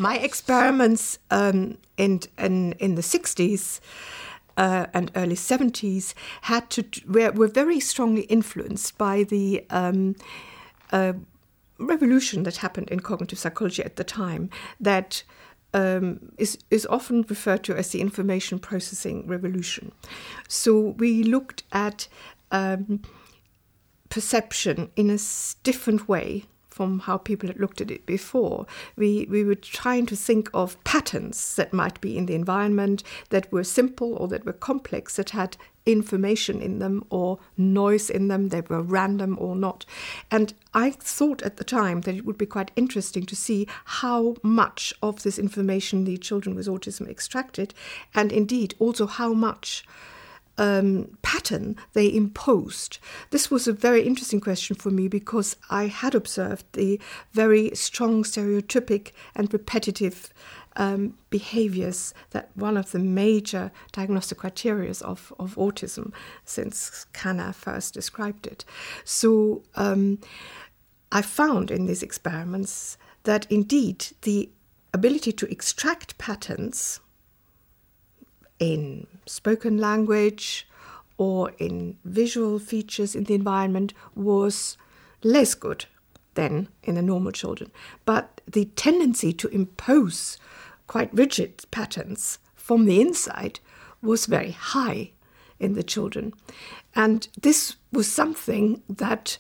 My experiments in the 60s and early 70s were very strongly influenced by the revolution that happened in cognitive psychology at the time, that is often referred to as the information processing revolution. So we looked at perception in a different way from how people had looked at it before. We were trying to think of patterns that might be in the environment that were simple or that were complex, that had information in them or noise in them, they were random or not. And I thought at the time that it would be quite interesting to see how much of this information the children with autism extracted, and indeed also how much pattern they imposed. This was a very interesting question for me because I had observed the very strong stereotypic and repetitive behaviors that one of the major diagnostic criteria of autism since Kanner first described it. So I found in these experiments that indeed the ability to extract patterns in spoken language or in visual features in the environment was less good than in the normal children. But the tendency to impose quite rigid patterns from the inside was very high in the children. And this was something that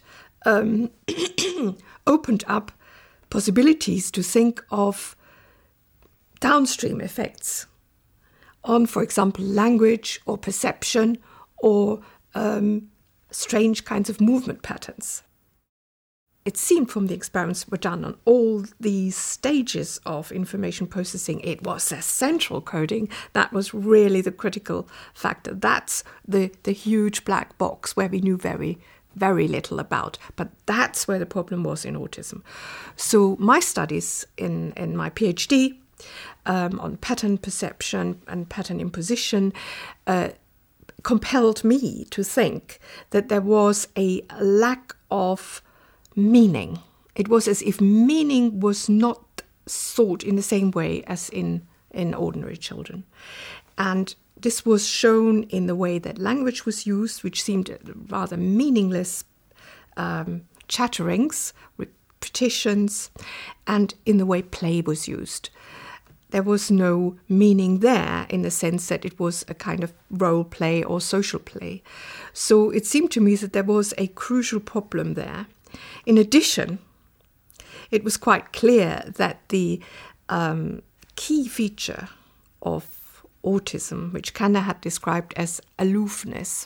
opened up possibilities to think of downstream effects on, for example, language or perception or strange kinds of movement patterns. It seemed from the experiments that were done on all these stages of information processing, it was the central coding that was really the critical factor. That's the huge black box where we knew very, very little about. But that's where the problem was in autism. So my studies in my PhD on pattern perception and pattern imposition compelled me to think that there was a lack of meaning. It was as if meaning was not thought in the same way as in ordinary children. And this was shown in the way that language was used, which seemed rather meaningless chatterings, repetitions, and in the way play was used. There was no meaning there in the sense that it was a kind of role play or social play. So it seemed to me that there was a crucial problem there. In addition, it was quite clear that the key feature of autism, which Kanner had described as aloofness,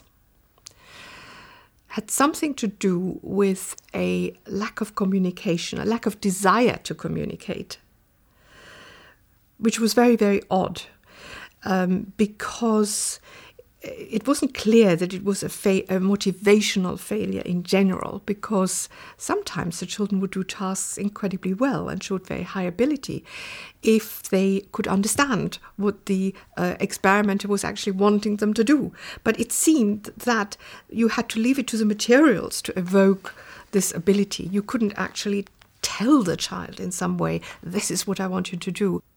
had something to do with a lack of communication, a lack of desire to communicate, which was very, very odd, because it wasn't clear that it was a motivational failure in general, because sometimes the children would do tasks incredibly well and showed very high ability if they could understand what the experimenter was actually wanting them to do. But it seemed that you had to leave it to the materials to evoke this ability. You couldn't actually tell the child in some way, this is what I want you to do.